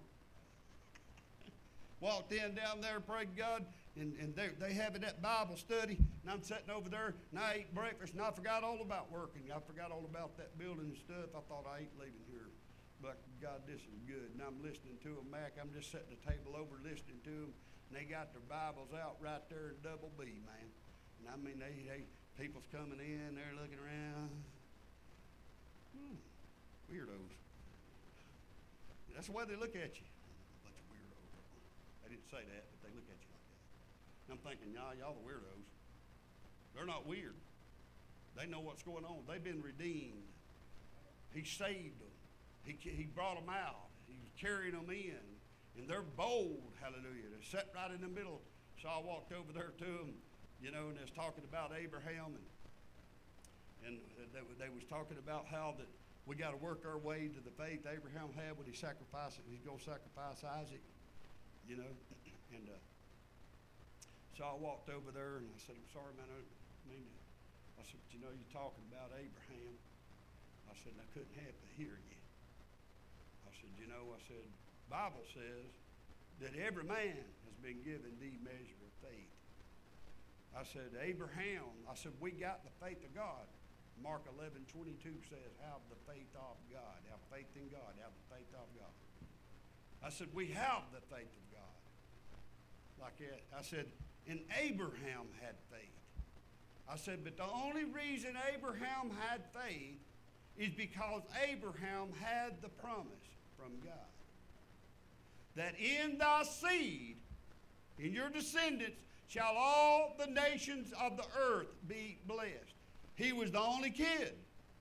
Walked in down there, prayed God, and, and they, they having that Bible study, and I'm sitting over there, and I ate breakfast, and I forgot all about working. I forgot all about that building and stuff. I thought I ain't leaving here. But God, this is good. And I'm listening to them, Mac. I'm just sitting at the table over listening to them, and they got their Bibles out right there in double B, man. And I mean, they, they people's coming in, they're looking around. Hmm, weirdos. That's the way they look at you. A bunch of weirdos. They didn't say that, but they look at you like that. And I'm thinking, y'all, y'all the weirdos. They're not weird. They know what's going on. They've been redeemed. He saved them. He, he brought them out. He's carrying them in. And they're bold, hallelujah. They're set right in the middle. So I walked over there to them. You know, and they was talking about Abraham, and and they, they was talking about how that we got to work our way to the faith Abraham had when he sacrificed it. He's going to sacrifice Isaac, you know. And uh, so I walked over there, and I said, I'm sorry, man. I mean, I said, but you know, you're talking about Abraham. I said, and I couldn't help but hear you. I said, you know, I said, Bible says that every man has been given the measure of faith. I said, Abraham, I said, we got the faith of God. Mark eleven twenty-two says, have the faith of God. Have faith in God. Have the faith of God. I said, we have the faith of God. Like that. I said, and Abraham had faith. I said, but the only reason Abraham had faith is because Abraham had the promise from God. That in thy seed, in your descendants, shall all the nations of the earth be blessed. He was the only kid.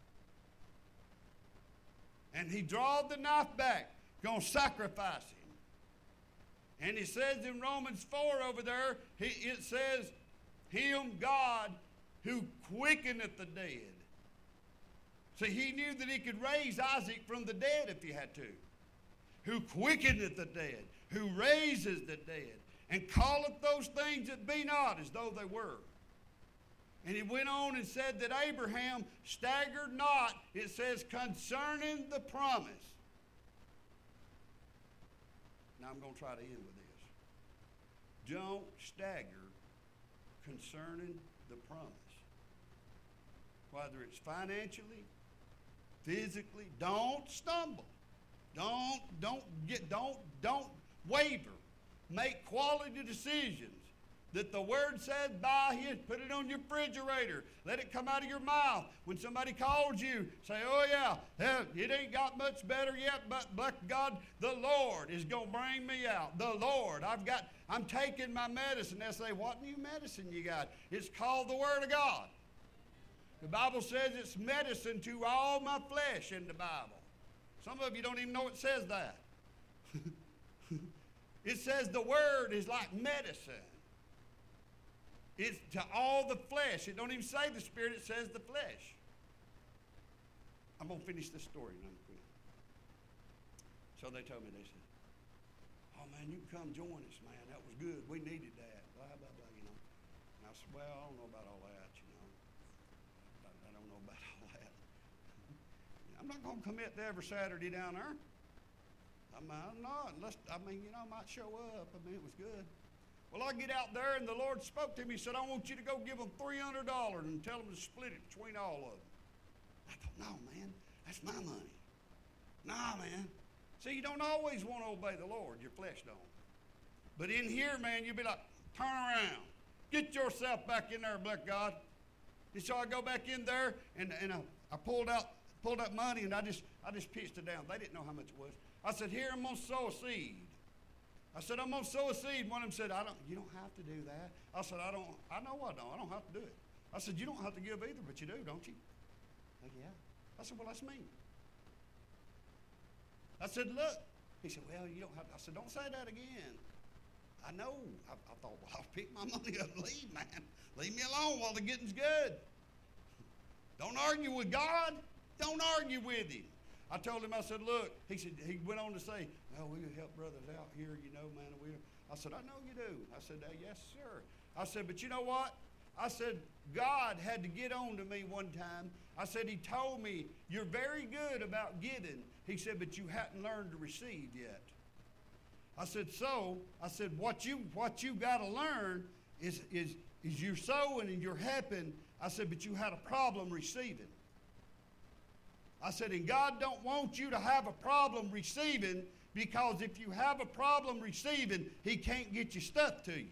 And he drawed the knife back, going to sacrifice him. And it says in Romans four over there, he, it says, him, God, who quickeneth the dead. See, he knew that he could raise Isaac from the dead if he had to. Who quickeneth the dead, who raises the dead, and calleth those things that be not as though they were. And he went on and said that Abraham staggered not, it says, concerning the promise. Now I'm going to try to end with this. Don't stagger concerning the promise. Whether it's financially, physically, don't stumble. Don't, don't get, don't, don't waver. Make quality decisions. That the Word said, buy it, put it on your refrigerator. Let it come out of your mouth. When somebody calls you, say, oh yeah, it ain't got much better yet, but, but God, the Lord is going to bring me out. The Lord, I've got, I'm taking my medicine. They say, what new medicine you got? It's called the Word of God. The Bible says it's medicine to all my flesh in the Bible. Some of you don't even know it says that. It says the Word is like medicine. It's to all the flesh. It don't even say the Spirit, it says the flesh. I'm going to finish this story and I'm quit. So they told me, they said, oh man, you can come join us, man. That was good. We needed that. Blah, blah, blah, you know. And I said, well, I don't know about all that, you know. I, I don't know about all that. I'm not going to commit to every Saturday down there. I'm, I'm not. Unless, I mean, you know, I might show up. I mean, it was good. Well, I get out there, and the Lord spoke to me. He said, I want you to go give them three hundred dollars and tell them to split it between all of them. I thought, no, man, that's my money. Nah, man. See, you don't always want to obey the Lord. Your flesh don't. But in here, man, you'll be like, turn around. Get yourself back in there, black God. And so I go back in there, and, and I, I pulled out pulled out money, and I just I just pitched it down. They didn't know how much it was. I said, here, I'm going to sow a seed. I said, I'm going to sow a seed. One of them said, I don't, you don't have to do that. I said, I don't, I know I don't. I don't have to do it. I said, you don't have to give either, but you do, don't you? Like, yeah. I said, well, that's me. I said, look. He said, well, you don't have to. I said, don't say that again. I know. I, I thought, well, I'll pick my money up and leave, man. Leave me alone while the getting's good. Don't argue with God. Don't argue with him. I told him, I said, look, he said, he went on to say, no, we help brothers out here, you know, man. We, I said, I know you do. I said, uh, yes, sir. I said, but you know what? I said, God had to get on to me one time. I said, he told me, you're very good about giving. He said, but you hadn't learned to receive yet. I said, so, I said, what you what you got to learn is, is, is you're sowing and you're helping. I said, but you had a problem receiving. I said, and God don't want you to have a problem receiving, because if you have a problem receiving, he can't get your stuff to you.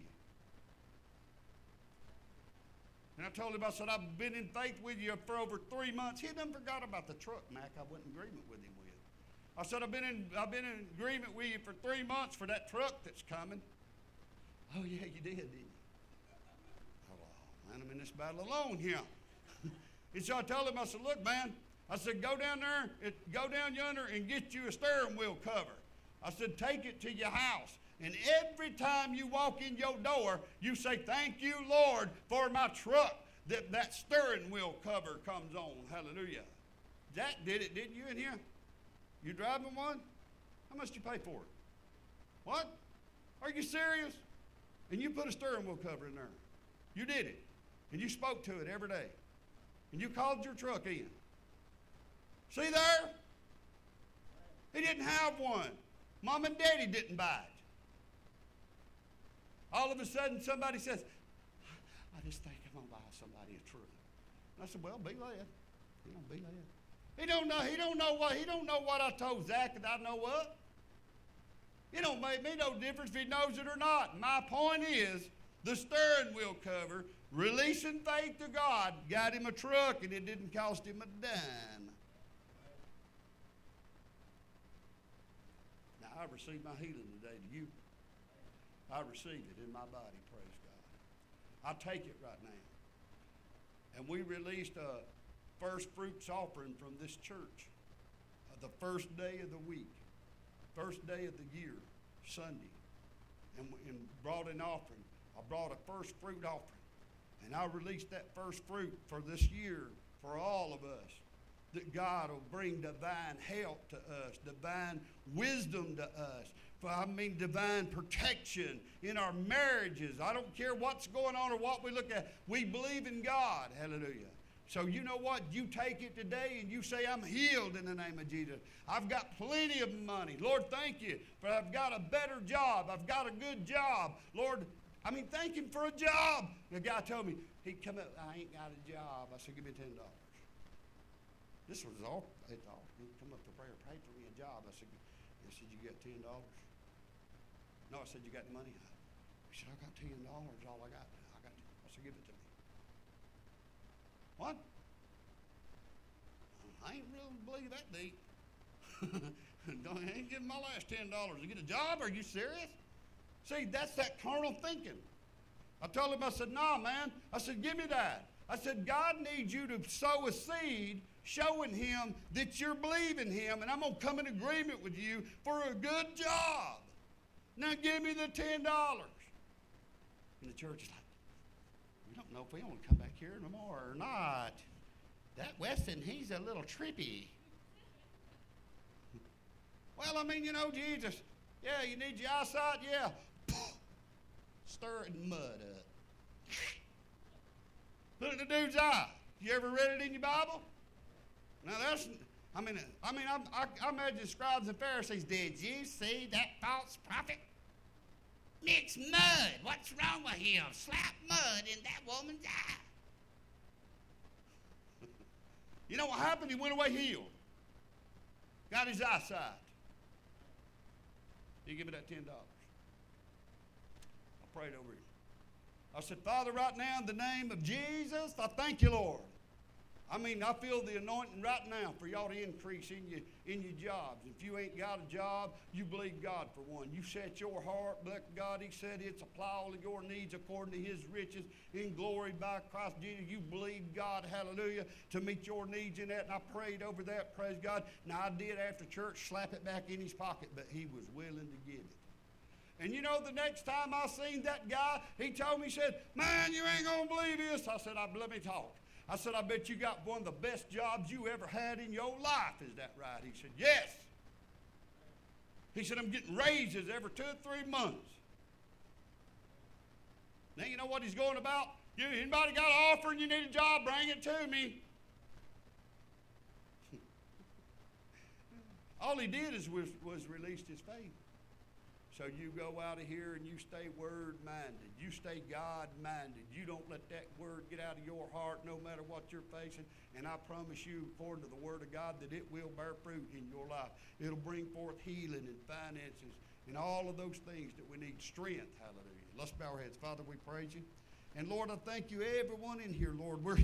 And I told him, I said, I've been in faith with you for over three months. He done forgot about the truck, Mac, I went in agreement with him with. I said, I've been in, I've been in agreement with you for three months for that truck that's coming. Oh, yeah, you did, didn't you? Oh, man, I'm in this battle alone here. And so I told him, I said, look, man, I said, go down there, it, go down yonder and get you a steering wheel cover. I said, take it to your house. And every time you walk in your door, you say, thank you, Lord, for my truck, that that steering wheel cover comes on. Hallelujah. Jack did it, didn't you, in here? You driving one? How much did you pay for it? What? Are you serious? And you put a steering wheel cover in there. You did it. And you spoke to it every day. And you called your truck in. See there? He didn't have one. Mom and Daddy didn't buy it. All of a sudden, somebody says, I just think I'm going to buy somebody a truck. And I said, well, be glad. He don't be that. He don't know. He don't know what. He don't know what I told Zach that I know of. It don't make me no difference if he knows it or not. My point is, the steering wheel cover, releasing faith to God, got him a truck, and it didn't cost him a dime. Now I received my healing today. Do you? I received it in my body. Praise God. I take it right now. And we released a first fruits offering from this church, uh, the first day of the week, first day of the year, Sunday, and, and brought an offering. I brought a first fruit offering, and I released that first fruit for this year for all of us, that God will bring divine help to us, divine wisdom to us. For I mean divine protection in our marriages. I don't care what's going on or what we look at. We believe in God. Hallelujah. So you know what? You take it today and you say, I'm healed in the name of Jesus. I've got plenty of money. Lord, thank you. For I've got a better job. I've got a good job. Lord, I mean, thank him for a job. The guy told me, he'd come up, I ain't got a job. I said, give me ten dollars. This was all, it's all. He'd come up for prayer, pray for me a job. I said, he said, you got ten dollars? No, I said, you got the money? He said, I got ten dollars, all I got. I got. I said, give it to me. What? I ain't really believe that deep. I ain't giving my last ten dollars to get a job. Are you serious? See, that's that carnal thinking. I told him, I said, nah, man. I said, give me that. I said, God needs you to sow a seed showing him that you're believing him, and I'm going to come in agreement with you for a good job. Now give me the ten dollars. And the church is like, we don't know if we want to come back here no more or not. That Weston, he's a little trippy. Well, I mean, you know, Jesus, yeah, you need your eyesight, yeah. Stir it in mud up. Look at the dude's eye. You ever read it in your Bible? Now that's, I mean, I mean, I'm, I, I imagine the scribes and Pharisees, did you see that false prophet? Mix mud. What's wrong with him? Slap mud in that woman's eye. You know what happened? He went away healed. Got his eyesight. He give me that ten dollars. I prayed over him. I said, Father, right now in the name of Jesus, I thank you, Lord. I mean, I feel the anointing right now for y'all to increase in your, in your jobs. If you ain't got a job, you believe God for one. You set your heart, but God, he said it's supply all of your needs according to his riches in glory by Christ Jesus. You believe God, hallelujah, to meet your needs in that. And I prayed over that, praise God. Now, I did after church slap it back in his pocket, but he was willing to give it. And you know, the next time I seen that guy, he told me, he said, man, you ain't going to believe this. I said, I, let me talk. I said, I bet you got one of the best jobs you ever had in your life. Is that right? He said, yes. He said, I'm getting raises every two or three months. Now, you know what he's going about? You, anybody got an offer and you need a job, bring it to me. All he did is was, was released his faith. So you go out of here and you stay word-minded. You stay God-minded. You don't let that word get out of your heart no matter what you're facing. And I promise you, according to the word of God, that it will bear fruit in your life. It'll bring forth healing and finances and all of those things that we need. Strength, hallelujah. Let's bow our heads. Father, we praise you. And Lord, I thank you, everyone in here, Lord. We're